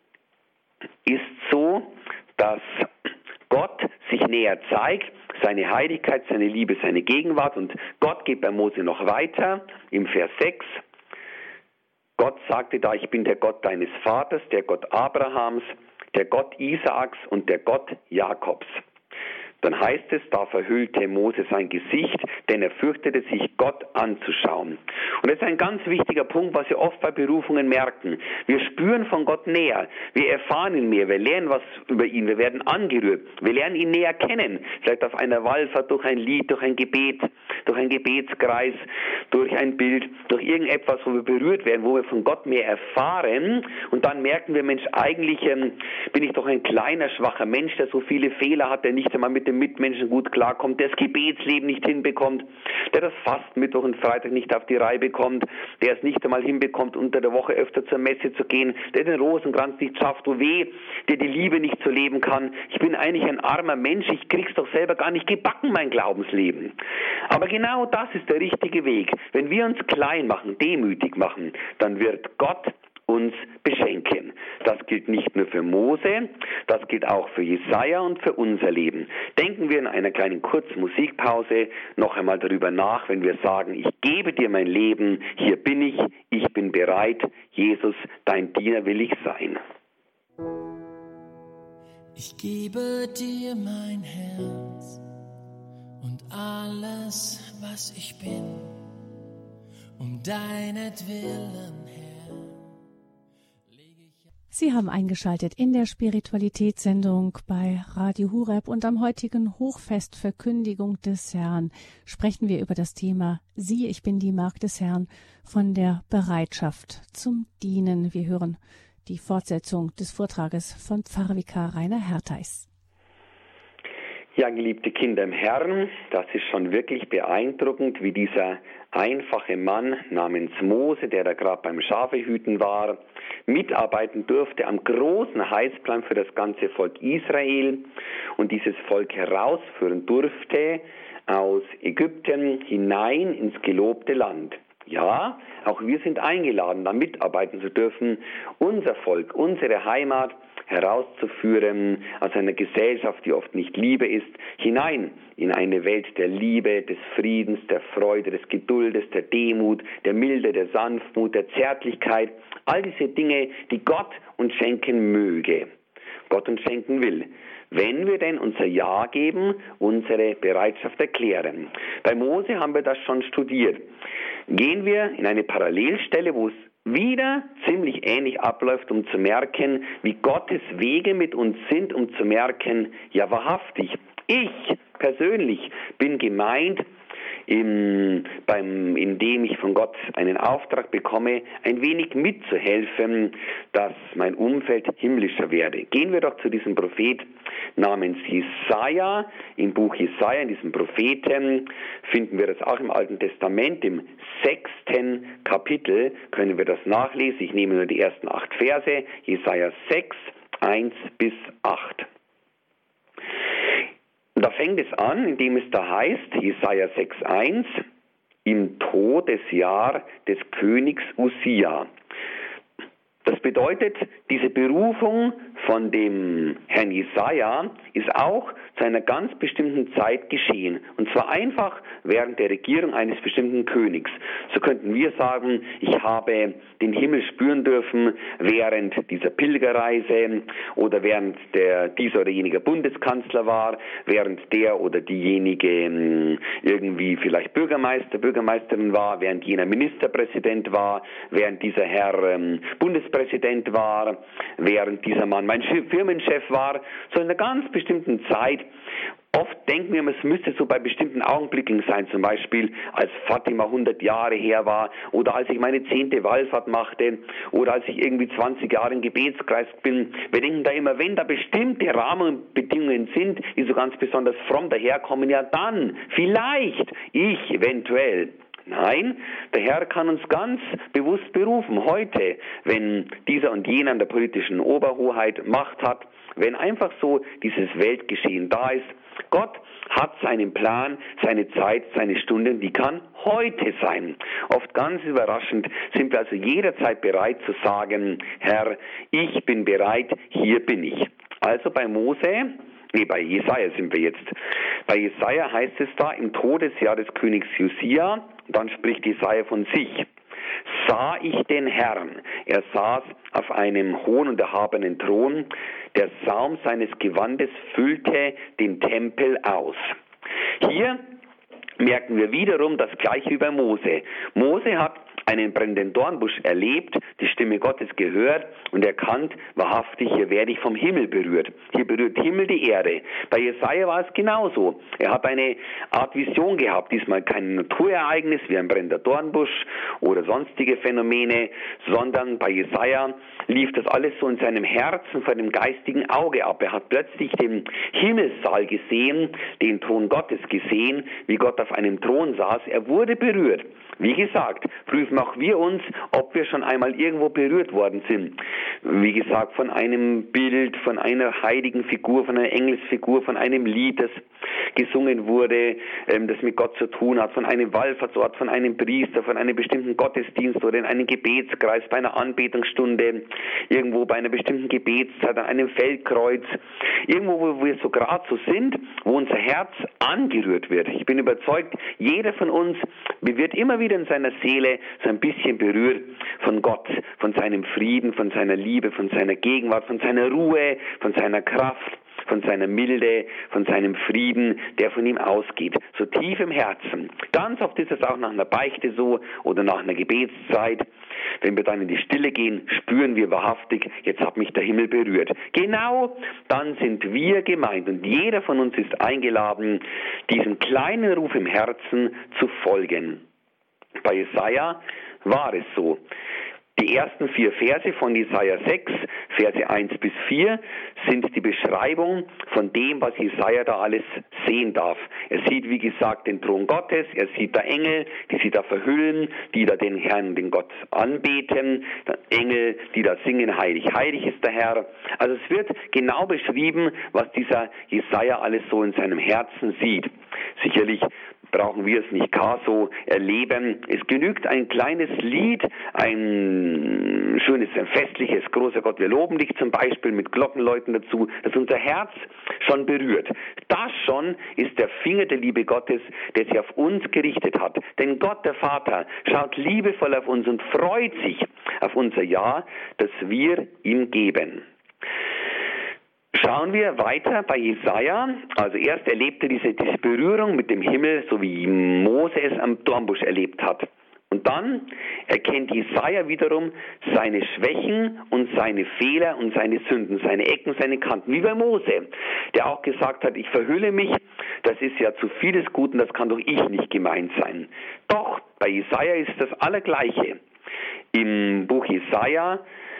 ist so, dass Gott sich näher zeigt, seine Heiligkeit, seine Liebe, seine Gegenwart. Und Gott geht bei Mose noch weiter im Vers 6. Gott sagte da, ich bin der Gott deines Vaters, der Gott Abrahams, der Gott Isaaks und der Gott Jakobs. Dann heißt es, da verhüllte Mose sein Gesicht, denn er fürchtete sich, Gott anzuschauen. Und das ist ein ganz wichtiger Punkt, was wir oft bei Berufungen merken. Wir spüren von Gott näher, wir erfahren ihn mehr, wir lernen was über ihn, wir werden angerührt, wir lernen ihn näher kennen. Vielleicht auf einer Wallfahrt, durch ein Lied, durch ein Gebet, durch einen Gebetskreis, durch ein Bild, durch irgendetwas, wo wir berührt werden, wo wir von Gott mehr erfahren. Und dann merken wir, Mensch, eigentlich bin ich doch ein kleiner, schwacher Mensch, der so viele Fehler hat, der nicht einmal mit den Mitmenschen gut klarkommt, der das Gebetsleben nicht hinbekommt, der das Fasten Mittwoch und Freitag nicht auf die Reihe bekommt, der es nicht einmal hinbekommt, unter der Woche öfter zur Messe zu gehen, der den Rosenkranz nicht schafft, oh weh, der die Liebe nicht so leben kann. Ich bin eigentlich ein armer Mensch, ich krieg's doch selber gar nicht gebacken, mein Glaubensleben. Aber genau das ist der richtige Weg. Wenn wir uns klein machen, demütig machen, dann wird Gott uns beschenken. Das gilt nicht nur für Mose, das gilt auch für Jesaja und für unser Leben. Denken wir in einer kleinen kurzen Musikpause noch einmal darüber nach, wenn wir sagen, ich gebe dir mein Leben, hier bin ich bin bereit, Jesus, dein Diener will ich sein. Ich gebe dir mein Herz und alles, was ich bin, um deinetwillen, Herr. Sie haben eingeschaltet in der Spiritualitätssendung bei Radio Horeb und am heutigen Hochfest Verkündigung des Herrn sprechen wir über das Thema Siehe, ich bin die Magd des Herrn, von der Bereitschaft zum Dienen. Wir hören die Fortsetzung des Vortrages von Pfarrvikar Rainer Hertheis. Ja, geliebte Kinder im Herrn, das ist schon wirklich beeindruckend, wie dieser einfache Mann namens Mose, der da gerade beim Schafehüten war, mitarbeiten durfte am großen Heilsplan für das ganze Volk Israel und dieses Volk herausführen durfte aus Ägypten hinein ins gelobte Land. Ja, auch wir sind eingeladen, da mitarbeiten zu dürfen, unser Volk, unsere Heimat herauszuführen aus einer Gesellschaft, die oft nicht Liebe ist, hinein in eine Welt der Liebe, des Friedens, der Freude, des Geduldes, der Demut, der Milde, der Sanftmut, der Zärtlichkeit, all diese Dinge, die Gott uns schenken möge, Gott uns schenken will. Wenn wir denn unser Ja geben, unsere Bereitschaft erklären. Bei Mose haben wir das schon studiert. Gehen wir in eine Parallelstelle, wo es wieder ziemlich ähnlich abläuft, um zu merken, wie Gottes Wege mit uns sind, um zu merken, ja wahrhaftig, ich persönlich bin gemeint, indem ich von Gott einen Auftrag bekomme, ein wenig mitzuhelfen, dass mein Umfeld himmlischer werde. Gehen wir doch zu diesem Prophet namens Jesaja. Im Buch Jesaja, in diesem Propheten, finden wir das auch im Alten Testament. Im 6. Kapitel können wir das nachlesen. Ich nehme nur die ersten 8 Verse. Jesaja 6, 1 bis 8. Da fängt es an, indem es da heißt, Jesaja 6,1, im Todesjahr des Königs Usia. Das bedeutet, diese Berufung von dem Herrn Jesaja ist auch zu einer ganz bestimmten Zeit geschehen. Und zwar einfach während der Regierung eines bestimmten Königs. So könnten wir sagen, ich habe den Himmel spüren dürfen während dieser Pilgerreise oder während dieser oder jeniger Bundeskanzler war, während der oder diejenige irgendwie vielleicht Bürgermeisterin war, während jener Ministerpräsident war, während dieser Herr Bundespräsident war, während dieser Mann mein Firmenchef war, so in einer ganz bestimmten Zeit. Oft denken wir, es müsste so bei bestimmten Augenblicken sein, zum Beispiel als Fatima 100 Jahre her war oder als ich meine 10. Wallfahrt machte oder als ich irgendwie 20 Jahre im Gebetskreis bin. Wir denken da immer, wenn da bestimmte Rahmenbedingungen sind, die so ganz besonders fromm daherkommen, ja dann, vielleicht, ich eventuell. Nein, der Herr kann uns ganz bewusst berufen, heute, wenn dieser und jener an der politischen Oberhoheit Macht hat, wenn einfach so dieses Weltgeschehen da ist. Gott hat seinen Plan, seine Zeit, seine Stunden, die kann heute sein. Oft ganz überraschend sind wir also jederzeit bereit zu sagen, Herr, ich bin bereit, hier bin ich. Also bei bei Jesaja sind wir jetzt. Bei Jesaja heißt es da, im Todesjahr des Königs Josia, dann spricht Jesaja von sich. sah ich den Herrn. Er saß auf einem hohen und erhabenen Thron. Der Saum seines Gewandes füllte den Tempel aus. Hier merken wir wiederum das Gleiche über Mose. Mose hat einen brennenden Dornbusch erlebt, die Stimme Gottes gehört und erkannt, wahrhaftig, hier werde ich vom Himmel berührt. Hier berührt Himmel die Erde. Bei Jesaja war es genauso. Er hat eine Art Vision gehabt, diesmal kein Naturereignis wie ein brennender Dornbusch oder sonstige Phänomene, sondern bei Jesaja lief das alles so in seinem Herzen vor dem geistigen Auge ab. Er hat plötzlich den Himmelssaal gesehen, den Thron Gottes gesehen, wie Gott auf einem Thron saß. Er wurde berührt. Wie gesagt, prüfen auch wir uns, ob wir schon einmal irgendwo berührt worden sind. Wie gesagt, von einem Bild, von einer heiligen Figur, von einer Engelsfigur, von einem Lied, das gesungen wurde, das mit Gott zu tun hat, von einem Wallfahrtsort, von einem Priester, von einem bestimmten Gottesdienst oder in einem Gebetskreis, bei einer Anbetungsstunde, irgendwo bei einer bestimmten Gebetszeit, an einem Feldkreuz, irgendwo, wo wir so gerade so sind, wo unser Herz angerührt wird. Ich bin überzeugt, jeder von uns wird immer wieder in seiner Seele so ein bisschen berührt von Gott, von seinem Frieden, von seiner Liebe, von seiner Gegenwart, von seiner Ruhe, von seiner Kraft, von seiner Milde, von seinem Frieden, der von ihm ausgeht, so tief im Herzen. Ganz oft ist es auch nach einer Beichte so oder nach einer Gebetszeit. Wenn wir dann in die Stille gehen, spüren wir wahrhaftig, jetzt hat mich der Himmel berührt. Genau dann sind wir gemeint und jeder von uns ist eingeladen, diesem kleinen Ruf im Herzen zu folgen. Bei Jesaja war es so. Die ersten 4 Verse von Jesaja 6, Verse 1 bis 4, sind die Beschreibung von dem, was Jesaja da alles sehen darf. Er sieht, wie gesagt, den Thron Gottes, er sieht da Engel, die sich da verhüllen, die da den Herrn, den Gott anbeten, Engel, die da singen, heilig, heilig ist der Herr. Also es wird genau beschrieben, was dieser Jesaja alles so in seinem Herzen sieht. Sicherlich brauchen wir es nicht gar so erleben. Es genügt ein kleines Lied, ein schönes, ein festliches, großer Gott, wir loben dich zum Beispiel mit Glockenläuten dazu, das unser Herz schon berührt. Das schon ist der Finger der Liebe Gottes, der sich auf uns gerichtet hat. Denn Gott, der Vater, schaut liebevoll auf uns und freut sich auf unser Ja, das wir ihm geben. Schauen wir weiter bei Jesaja. Also erst erlebte diese Berührung mit dem Himmel, so wie Mose es am Dornbusch erlebt hat. Und dann erkennt Jesaja wiederum seine Schwächen und seine Fehler und seine Sünden, seine Ecken, seine Kanten, wie bei Mose, der auch gesagt hat, ich verhülle mich, das ist ja zu vieles Guten, das kann doch ich nicht gemeint sein. Doch, bei Jesaja ist das Allergleiche. Im Buch Jesaja,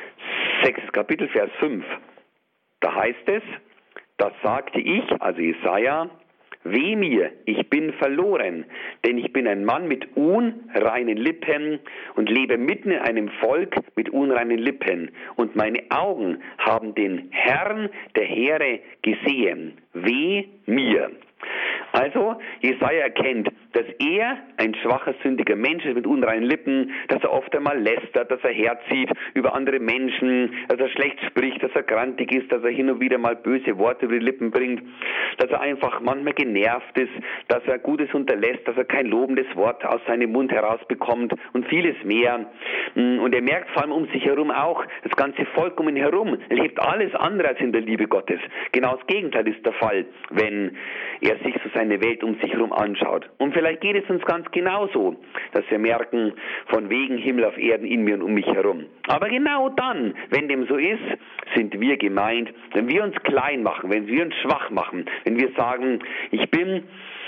6. Kapitel, Vers 5, da heißt es, das sagte ich, also Jesaja, weh mir, ich bin verloren, denn ich bin ein Mann mit unreinen Lippen und lebe mitten in einem Volk mit unreinen Lippen. Und meine Augen haben den Herrn der Heere gesehen. Weh mir. Also, Jesaja erkennt, dass er ein schwacher, sündiger Mensch ist mit unreinen Lippen, dass er oft einmal lästert, dass er herzieht über andere Menschen, dass er schlecht spricht, dass er grantig ist, dass er hin und wieder mal böse Worte über die Lippen bringt, dass er einfach manchmal genervt ist, dass er Gutes unterlässt, dass er kein lobendes Wort aus seinem Mund herausbekommt und vieles mehr. Und er merkt vor allem um sich herum auch, das ganze Volk um ihn herum lebt alles andere als in der Liebe Gottes. Genau das Gegenteil ist der Fall, wenn er sich so seine Welt um sich herum anschaut. Und vielleicht geht es uns ganz genauso, dass wir merken, von wegen Himmel auf Erden in mir und um mich herum. Aber genau dann, wenn dem so ist, sind wir gemeint, wenn wir uns klein machen, wenn wir uns schwach machen, wenn wir sagen, ich bin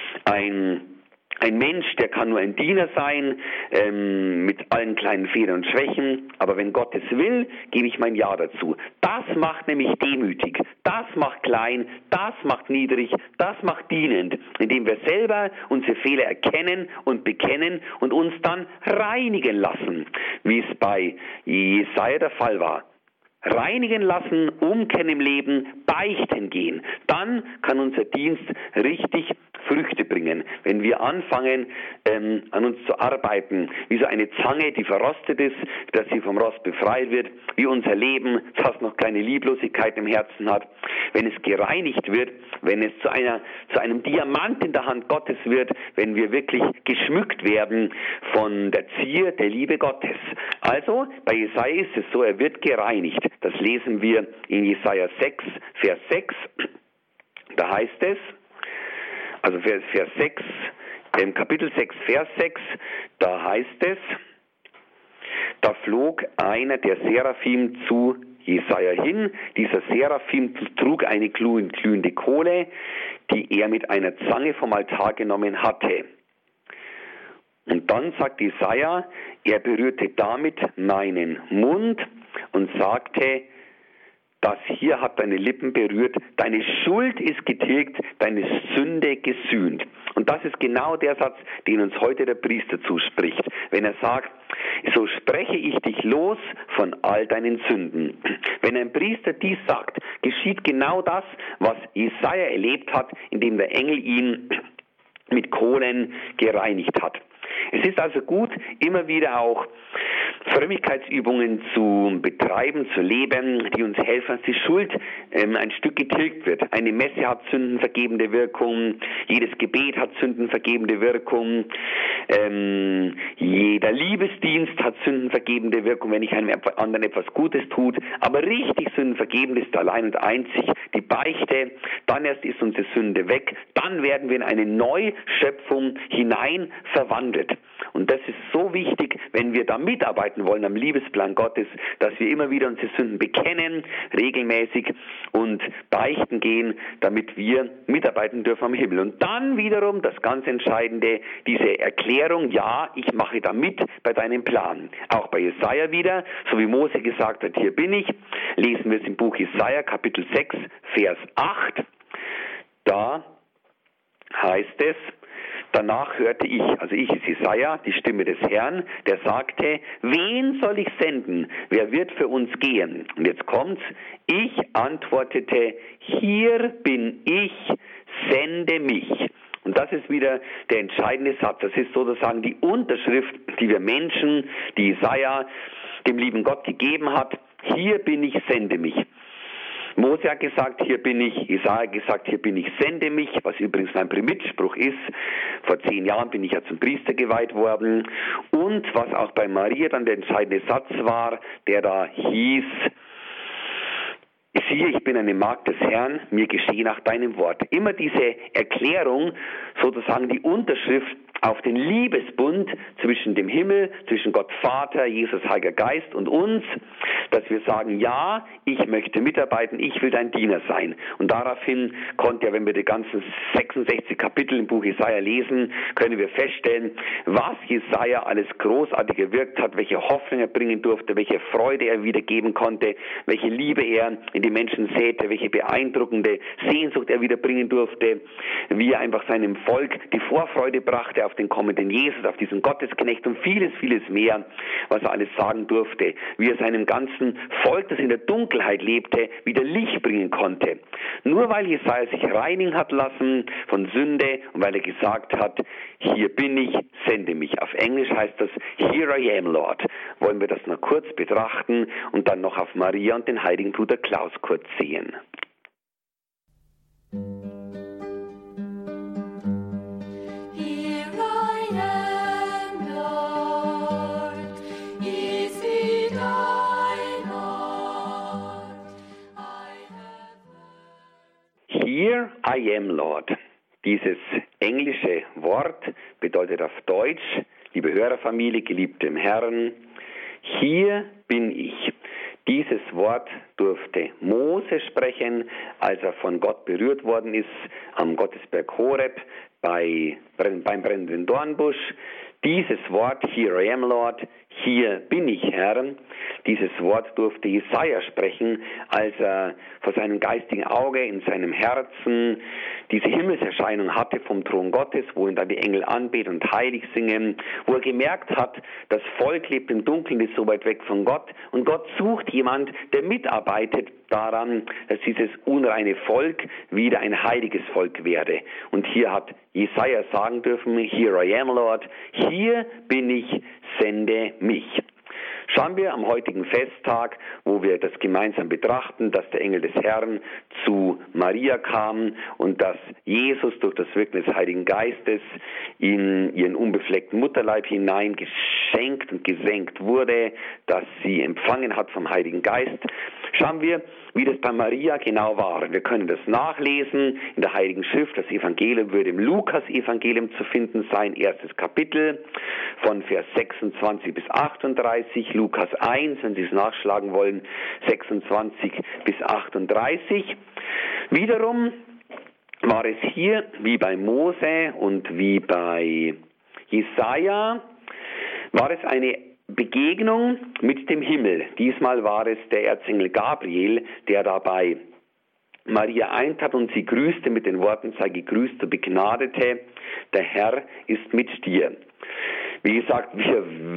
ein Mensch, der kann nur ein Diener sein, mit allen kleinen Fehlern und Schwächen, aber wenn Gott es will, gebe ich mein Ja dazu. Das macht nämlich demütig, das macht klein, das macht niedrig, das macht dienend, indem wir selber unsere Fehler erkennen und bekennen und uns dann reinigen lassen, wie es bei Jesaja der Fall war. Reinigen lassen, umkehren im Leben, beichten gehen. Dann kann unser Dienst richtig Früchte bringen. Wenn wir anfangen, an uns zu arbeiten, wie so eine Zange, die verrostet ist, dass sie vom Rost befreit wird, wie unser Leben fast noch keine Lieblosigkeit im Herzen hat. Wenn es gereinigt wird, wenn es zu einem Diamant in der Hand Gottes wird, wenn wir wirklich geschmückt werden von der Zier der Liebe Gottes. Also, bei Jesaja ist es so, er wird gereinigt. Das lesen wir in Jesaja 6, Vers 6. Da heißt es, also Vers 6, im Kapitel 6, Vers 6, da heißt es, da flog einer der Seraphim zu Jesaja hin. Dieser Seraphim trug eine glühende Kohle, die er mit einer Zange vom Altar genommen hatte. Und dann sagt Jesaja, er berührte damit meinen Mund und sagte, das hier hat deine Lippen berührt, deine Schuld ist getilgt, deine Sünde gesühnt. Und das ist genau der Satz, den uns heute der Priester zuspricht, wenn er sagt, so spreche ich dich los von all deinen Sünden. Wenn ein Priester dies sagt, geschieht genau das, was Jesaja erlebt hat, indem der Engel ihn mit Kohlen gereinigt hat. Es ist also gut, immer wieder auch Frömmigkeitsübungen zu betreiben, zu leben, die uns helfen, dass die Schuld ein Stück getilgt wird. Eine Messe hat sündenvergebende Wirkung, jedes Gebet hat sündenvergebende Wirkung, jeder Liebesdienst hat sündenvergebende Wirkung, wenn ich einem anderen etwas Gutes tut. Aber richtig sündenvergebend ist allein und einzig die Beichte. Dann erst ist unsere Sünde weg. Dann werden wir in eine Neuschöpfung hinein verwandelt. Und das ist so wichtig, wenn wir da mitarbeiten wollen am Liebesplan Gottes, dass wir immer wieder unsere Sünden bekennen, regelmäßig und beichten gehen, damit wir mitarbeiten dürfen am Himmel. Und dann wiederum das ganz Entscheidende, diese Erklärung, ja, ich mache da mit bei deinem Plan. Auch bei Jesaja wieder, so wie Mose gesagt hat, hier bin ich, lesen wir es im Buch Jesaja, Kapitel 6, Vers 8. Da heißt es, danach hörte ich, also ich ist Jesaja, die Stimme des Herrn, der sagte, wen soll ich senden? Wer wird für uns gehen? Und jetzt kommt's, ich antwortete, hier bin ich, sende mich. Und das ist wieder der entscheidende Satz. Das ist sozusagen die Unterschrift, die wir Menschen, die Jesaja dem lieben Gott gegeben hat. Hier bin ich, sende mich. Mose hat gesagt, hier bin ich, Jesaja hat gesagt, hier bin ich, sende mich, was übrigens mein Primitspruch ist. Vor 10 Jahren bin ich ja zum Priester geweiht worden. Und was auch bei Maria dann der entscheidende Satz war, der da hieß, siehe, ich bin eine Magd des Herrn, mir geschehe nach deinem Wort. Immer diese Erklärung, sozusagen die Unterschrift auf den Liebesbund zwischen dem Himmel, zwischen Gott Vater, Jesus, Heiliger Geist und uns, dass wir sagen, ja, ich möchte mitarbeiten, ich will dein Diener sein. Und daraufhin konnte ja, wenn wir die ganzen 66 Kapitel im Buch Jesaja lesen, können wir feststellen, was Jesaja alles großartig gewirkt hat, welche Hoffnung er bringen durfte, welche Freude er wiedergeben konnte, welche Liebe er in die Menschen säte, welche beeindruckende Sehnsucht er wieder bringen durfte, wie er einfach seinem Volk die Vorfreude brachte auf den kommenden Jesus, auf diesen Gottesknecht und vieles, vieles mehr, was er alles sagen durfte, wie er seinem ganzen Volk, das in der Dunkelheit lebte, wieder Licht bringen konnte. Nur weil Jesaja sich reinigen hat lassen von Sünde und weil er gesagt hat, hier bin ich, sende mich. Auf Englisch heißt das, here I am, Lord. Wollen wir das noch kurz betrachten und dann noch auf Maria und den heiligen Bruder Klaus kurz sehen. Here I am, Lord. Dieses englische Wort bedeutet auf Deutsch, liebe Hörerfamilie, geliebte im Herrn, hier bin ich. Dieses Wort durfte Mose sprechen, als er von Gott berührt worden ist, am Gottesberg Horeb, beim brennenden Dornbusch. Dieses Wort, here I am, Lord, hier bin ich, Herr, dieses Wort durfte Jesaja sprechen, als er vor seinem geistigen Auge, in seinem Herzen diese Himmelserscheinung hatte vom Thron Gottes, wo ihn dann die Engel anbeten und heilig singen, wo er gemerkt hat, das Volk lebt im Dunkeln, ist so weit weg von Gott und Gott sucht jemand, der mitarbeitet daran, dass dieses unreine Volk wieder ein heiliges Volk werde. Und hier hat Jesaja sagen dürfen, Here I am, Lord, hier bin ich, sende mich. Schauen wir am heutigen Festtag, wo wir das gemeinsam betrachten, dass der Engel des Herrn zu Maria kam und dass Jesus durch das Wirken des Heiligen Geistes in ihren unbefleckten Mutterleib hinein geschenkt und gesenkt wurde, dass sie empfangen hat vom Heiligen Geist. Schauen wir, wie das bei Maria genau war. Wir können das nachlesen in der Heiligen Schrift. Das Evangelium würde im Lukas-Evangelium zu finden sein, 1. Kapitel von Vers 26 bis 38, Lukas 1, wenn Sie es nachschlagen wollen, 26 bis 38. Wiederum war es hier, wie bei Mose und wie bei Jesaja, war es eine Begegnung mit dem Himmel. Diesmal war es der Erzengel Gabriel, der dabei Maria eintrat und sie grüßte mit den Worten, sei gegrüßt, du Begnadete, der Herr ist mit dir. Wie gesagt, die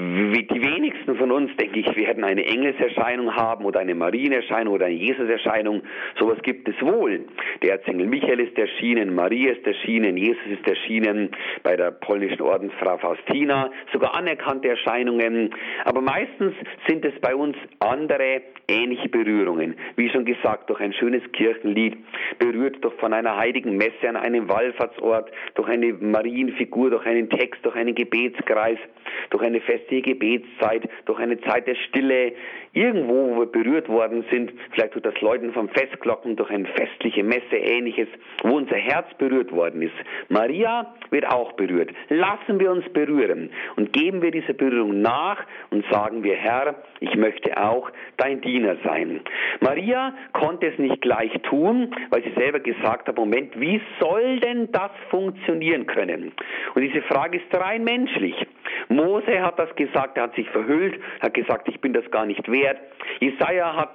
wenigsten von uns, denke ich, werden eine Engelserscheinung haben oder eine Marienerscheinung oder eine Jesuserscheinung. Sowas gibt es wohl. Der Erzengel Michael ist erschienen, Maria ist erschienen, Jesus ist erschienen, bei der polnischen Ordensfrau Faustina, sogar anerkannte Erscheinungen. Aber meistens sind es bei uns andere, ähnliche Berührungen. Wie schon gesagt, durch ein schönes Kirchenlied, berührt durch von einer heiligen Messe an einem Wallfahrtsort, durch eine Marienfigur, durch einen Text, durch einen Gebetskreis, durch eine festliche Gebetszeit, durch eine Zeit der Stille, irgendwo, wo wir berührt worden sind, vielleicht durch das Läuten von Festglocken, durch eine festliche Messe, Ähnliches, wo unser Herz berührt worden ist. Maria wird auch berührt. Lassen wir uns berühren und geben wir dieser Berührung nach und sagen wir, Herr, ich möchte auch dein Diener sein. Maria konnte es nicht gleich tun, weil sie selber gesagt hat, Moment, wie soll denn das funktionieren können? Und diese Frage ist rein menschlich. Mose hat das gesagt, er hat sich verhüllt, hat gesagt, ich bin das gar nicht wert. Jesaja hat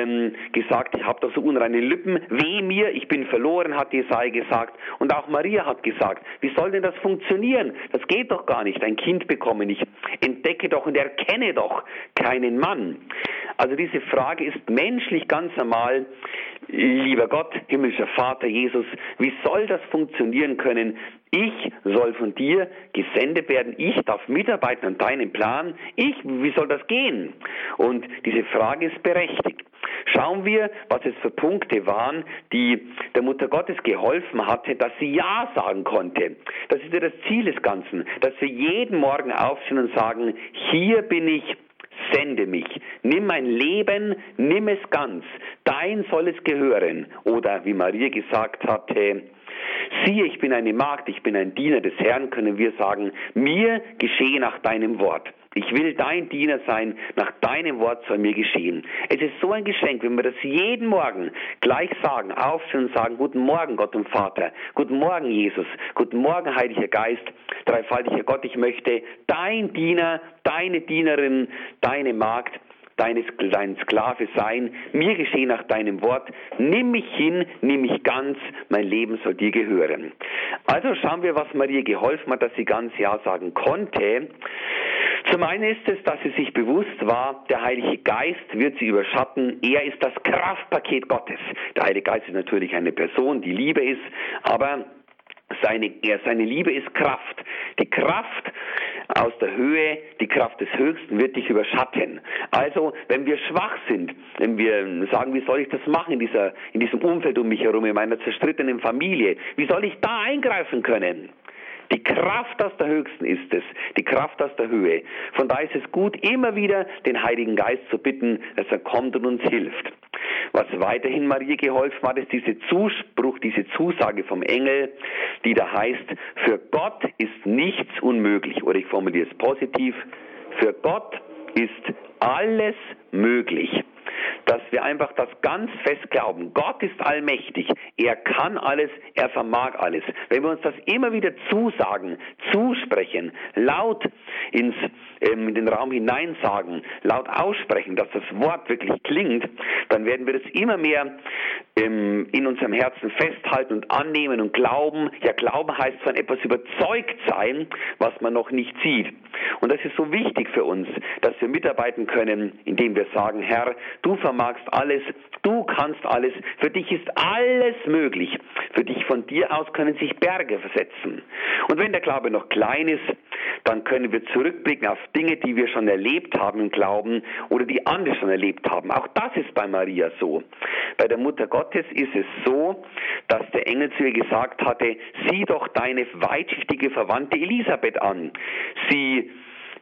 gesagt, ich habe doch so unreine Lippen, weh mir, ich bin verloren, hat Jesaja gesagt. Und auch Maria hat gesagt, wie soll denn das funktionieren? Das geht doch gar nicht, ein Kind bekommen. Ich entdecke doch und erkenne doch keinen Mann. Also diese Frage ist menschlich ganz normal. Lieber Gott, himmlischer Vater, Jesus, wie soll das funktionieren können? Ich soll von dir gesendet werden. Ich darf mitarbeiten an deinem Plan. Wie soll das gehen? Und diese Frage ist berechtigt. Schauen wir, was es für Punkte waren, die der Mutter Gottes geholfen hatte, dass sie Ja sagen konnte. Das ist ja das Ziel des Ganzen, dass wir jeden Morgen aufstehen und sagen, hier bin ich, sende mich. Nimm mein Leben, nimm es ganz. Dein soll es gehören. Oder wie Maria gesagt hatte, siehe, ich bin eine Magd, ich bin ein Diener des Herrn, können wir sagen, mir geschehe nach deinem Wort. Ich will dein Diener sein, nach deinem Wort soll mir geschehen. Es ist so ein Geschenk, wenn wir das jeden Morgen gleich sagen, aufstehen und sagen, guten Morgen Gott und Vater, guten Morgen Jesus, guten Morgen Heiliger Geist, dreifaltiger Gott, ich möchte dein Diener, deine Dienerin, deine Magd, dein Sklave sein, mir geschehe nach deinem Wort, nimm mich hin, nimm mich ganz, mein Leben soll dir gehören. Also schauen wir, was Maria geholfen hat, dass sie ganz Ja sagen konnte. Zum einen ist es, dass sie sich bewusst war, der Heilige Geist wird sie überschatten, er ist das Kraftpaket Gottes. Der Heilige Geist ist natürlich eine Person, die Liebe ist, aber seine Liebe ist Kraft. Die Kraft aus der Höhe, die Kraft des Höchsten wird dich überschatten. Also, wenn wir schwach sind, wenn wir sagen, wie soll ich das machen in diesem Umfeld um mich herum, in meiner zerstrittenen Familie, wie soll ich da eingreifen können? Die Kraft aus der Höchsten ist es, die Kraft aus der Höhe. Von daher ist es gut, immer wieder den Heiligen Geist zu bitten, dass er kommt und uns hilft. Was weiterhin Maria geholfen hat, ist dieser Zuspruch, diese Zusage vom Engel, die da heißt, für Gott ist nichts unmöglich. Oder ich formuliere es positiv, für Gott ist alles möglich. Dass wir einfach das ganz fest glauben. Gott ist allmächtig. Er kann alles, er vermag alles. Wenn wir uns das immer wieder zusagen, zusprechen, laut in den Raum hinein sagen, laut aussprechen, dass das Wort wirklich klingt, dann werden wir das immer mehr in unserem Herzen festhalten und annehmen und glauben. Ja, Glauben heißt von etwas überzeugt sein, was man noch nicht sieht. Und das ist so wichtig für uns, dass wir mitarbeiten können, indem wir sagen, Herr, du vermagst alles, Du kannst alles. Für dich ist alles möglich. Für dich von dir aus können sich Berge versetzen. Und wenn der Glaube noch klein ist, dann können wir zurückblicken auf Dinge, die wir schon erlebt haben im Glauben oder die andere schon erlebt haben. Auch das ist bei Maria so. Bei der Mutter Gottes ist es so, dass der Engel zu ihr gesagt hatte, sieh doch deine weitschichtige Verwandte Elisabeth an. Sie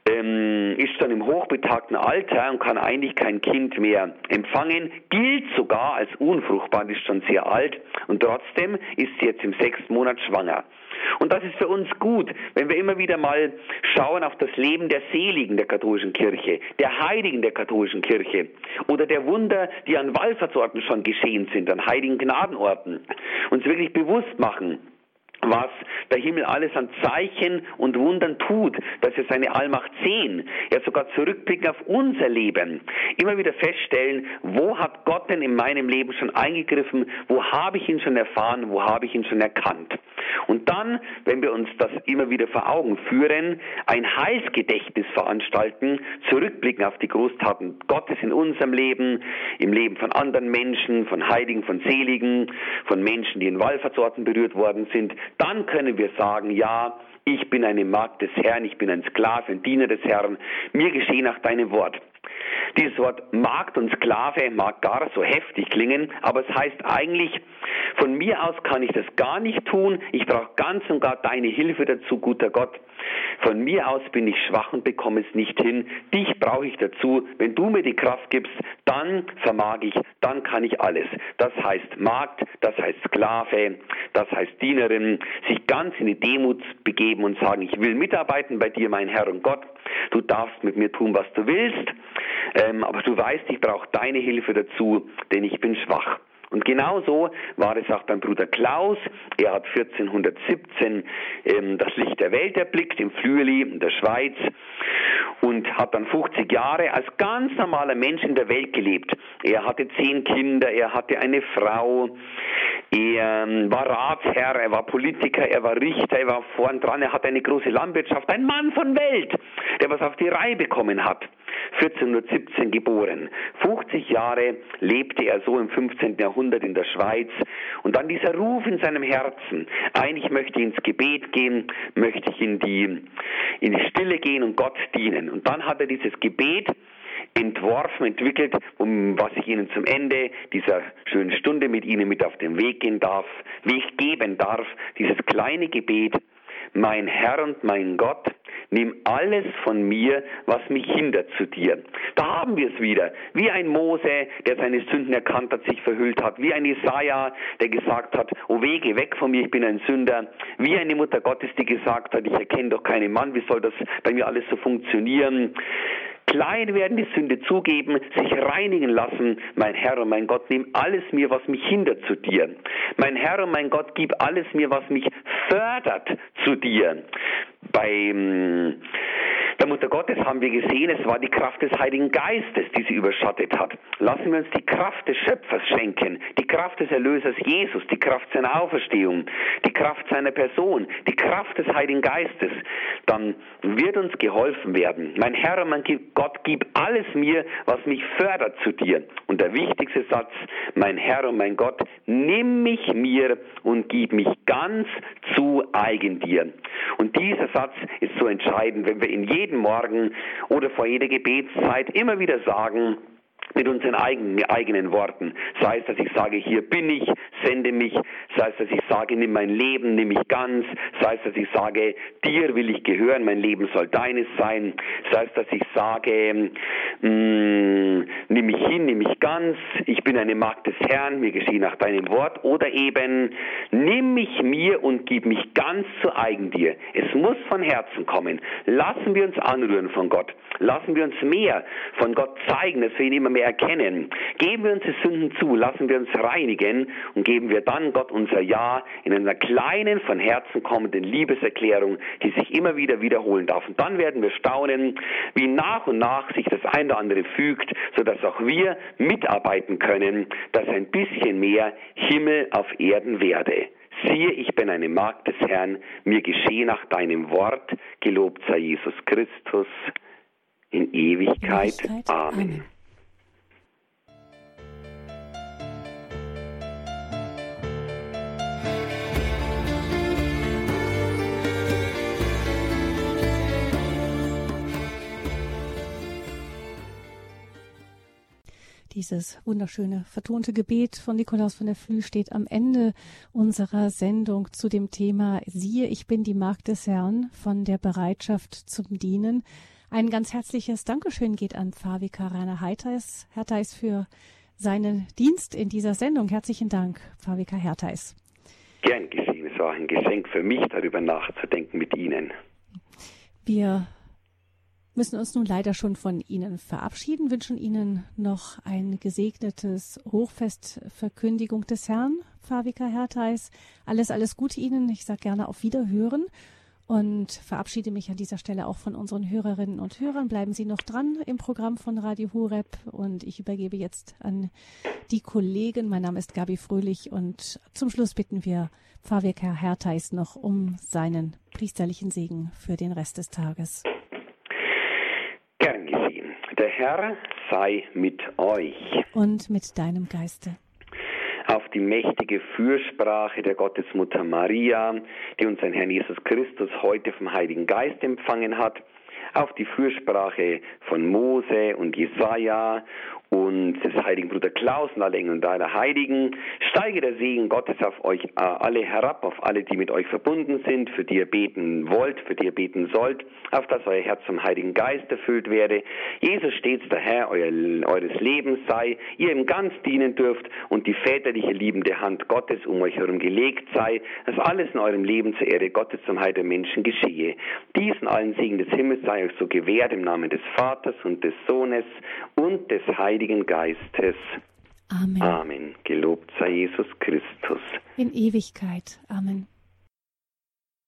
ist schon im hochbetagten Alter und kann eigentlich kein Kind mehr empfangen, gilt sogar als unfruchtbar, ist schon sehr alt und trotzdem ist sie jetzt im 6. Monat schwanger. Und das ist für uns gut, wenn wir immer wieder mal schauen auf das Leben der Seligen der katholischen Kirche, der Heiligen der katholischen Kirche oder der Wunder, die an Wallfahrtsorten schon geschehen sind, an heiligen Gnadenorten, uns wirklich bewusst machen, was der Himmel alles an Zeichen und Wundern tut, dass wir seine Allmacht sehen, ja sogar zurückblicken auf unser Leben, immer wieder feststellen, wo hat Gott denn in meinem Leben schon eingegriffen, wo habe ich ihn schon erfahren, wo habe ich ihn schon erkannt. Und dann, wenn wir uns das immer wieder vor Augen führen, ein Heilsgedächtnis veranstalten, zurückblicken auf die Großtaten Gottes in unserem Leben, im Leben von anderen Menschen, von Heiligen, von Seligen, von Menschen, die in Wallfahrtsorten berührt worden sind, dann können wir sagen, ja, ich bin eine Magd des Herrn, ich bin ein Sklave, ein Diener des Herrn, mir geschehe nach deinem Wort. Dieses Wort Magd und Sklave mag gar so heftig klingen, aber es heißt eigentlich, von mir aus kann ich das gar nicht tun, ich brauche ganz und gar deine Hilfe dazu, guter Gott. Von mir aus bin ich schwach und bekomme es nicht hin, dich brauche ich dazu, wenn du mir die Kraft gibst, dann vermag ich, dann kann ich alles. Das heißt Magd, das heißt Sklave, das heißt Dienerin, sich ganz in die Demut begeben und sagen, ich will mitarbeiten bei dir, mein Herr und Gott, du darfst mit mir tun, was du willst, aber du weißt, ich brauche deine Hilfe dazu, denn ich bin schwach. Und genauso war es auch beim Bruder Klaus. Er hat 1417 das Licht der Welt erblickt, im Flüeli in der Schweiz, und hat dann 50 Jahre als ganz normaler Mensch in der Welt gelebt. Er hatte 10 Kinder, er hatte eine Frau, er war Ratsherr, er war Politiker, er war Richter, er war vorn dran, er hatte eine große Landwirtschaft, ein Mann von Welt, der was auf die Reihe bekommen hat. 1417 geboren. 50 Jahre lebte er so im 15. Jahrhundert in der Schweiz. Und dann dieser Ruf in seinem Herzen. Eigentlich möchte ich ins Gebet gehen, möchte ich in die Stille gehen und Gott dienen. Und dann hat er dieses Gebet entworfen, entwickelt, was ich Ihnen zum Ende dieser schönen Stunde mit Ihnen mit auf den Weg geben darf. Dieses kleine Gebet: Mein Herr und mein Gott, nimm alles von mir, was mich hindert zu dir. Da haben wir es wieder. Wie ein Mose, der seine Sünden erkannt hat, sich verhüllt hat. Wie ein Jesaja, der gesagt hat, o weh, geh weg von mir, ich bin ein Sünder. Wie eine Mutter Gottes, die gesagt hat, ich erkenne doch keinen Mann, wie soll das bei mir alles so funktionieren? Klein werden, die Sünde zugeben, sich reinigen lassen. Mein Herr und mein Gott, nimm alles mir, was mich hindert zu dir. Mein Herr und mein Gott, gib alles mir, was mich fördert zu dir. Bei der Mutter Gottes haben wir gesehen, es war die Kraft des Heiligen Geistes, die sie überschattet hat. Lassen wir uns die Kraft des Schöpfers schenken, die Kraft des Erlösers Jesus, die Kraft seiner Auferstehung, die Kraft seiner Person, die Kraft des Heiligen Geistes. Dann wird uns geholfen werden. Mein Herr und mein Gott, gib alles mir, was mich fördert zu dir. Und der wichtigste Satz: Mein Herr und mein Gott, nimm mich mir und gib mich ganz zu eigen dir. Und dieser Satz ist so entscheidend, wenn wir in jeden Morgen oder vor jeder Gebetszeit immer wieder sagen, mit unseren eigenen Worten. Sei es, dass ich sage, hier bin ich, sende mich. Sei es, dass ich sage, nimm mein Leben, nimm mich ganz. Sei es, dass ich sage, dir will ich gehören, mein Leben soll deines sein. Sei es, dass ich sage, nimm mich hin, nimm mich ganz. Ich bin eine Magd des Herrn, mir geschehe nach deinem Wort. Oder eben, nimm mich mir und gib mich ganz zu eigen dir. Es muss von Herzen kommen. Lassen wir uns anrühren von Gott. Lassen wir uns mehr von Gott zeigen, dass wir ihn immer mehr erkennen. Geben wir uns die Sünden zu, lassen wir uns reinigen und geben wir dann Gott unser Ja in einer kleinen, von Herzen kommenden Liebeserklärung, die sich immer wieder wiederholen darf. Und dann werden wir staunen, wie nach und nach sich das eine oder andere fügt, sodass auch wir mitarbeiten können, dass ein bisschen mehr Himmel auf Erden werde. Siehe, ich bin eine Magd des Herrn, mir geschehe nach deinem Wort, gelobt sei Jesus Christus in Ewigkeit. Amen. Dieses wunderschöne vertonte Gebet von Nikolaus von der Flüe steht am Ende unserer Sendung zu dem Thema Siehe, ich bin die Magd des Herrn, von der Bereitschaft zum Dienen. Ein ganz herzliches Dankeschön geht an Pfarrvikar Rainer Hertheis für seinen Dienst in dieser Sendung. Herzlichen Dank, Pfarrvikar Hertheis. Gern geschehen. Es war ein Geschenk für mich, darüber nachzudenken mit Ihnen. Wir müssen uns nun leider schon von Ihnen verabschieden, wünschen Ihnen noch ein gesegnetes Hochfest Verkündigung des Herrn, Pfarrvikar Hertheis. Alles Gute Ihnen. Ich sage gerne auf Wiederhören und verabschiede mich an dieser Stelle auch von unseren Hörerinnen und Hörern. Bleiben Sie noch dran im Programm von Radio Horeb und ich übergebe jetzt an die Kollegen. Mein Name ist Gabi Fröhlich und zum Schluss bitten wir Pfarrvikar Hertheis noch um seinen priesterlichen Segen für den Rest des Tages. Gern geschehen. Der Herr sei mit euch. Und mit deinem Geiste. Auf die mächtige Fürsprache der Gottesmutter Maria, die unseren Herrn Jesus Christus heute vom Heiligen Geist empfangen hat, auf die Fürsprache von Mose und Jesaja und des heiligen Bruder Klaus und alle Engel und alle Heiligen, steige der Segen Gottes auf euch alle herab, auf alle, die mit euch verbunden sind, für die ihr beten wollt, für die ihr beten sollt, auf dass euer Herz vom Heiligen Geist erfüllt werde. Jesus stets der Herr eures Lebens sei, ihr ihm ganz dienen dürft und die väterliche liebende Hand Gottes um euch herum gelegt sei, dass alles in eurem Leben zur Ehre Gottes zum Heil der Menschen geschehe. Diesen allen Segen des Himmels sei euch so gewährt im Namen des Vaters und des Sohnes und des Heiligen Geistes. Amen. Amen. Gelobt sei Jesus Christus. In Ewigkeit. Amen.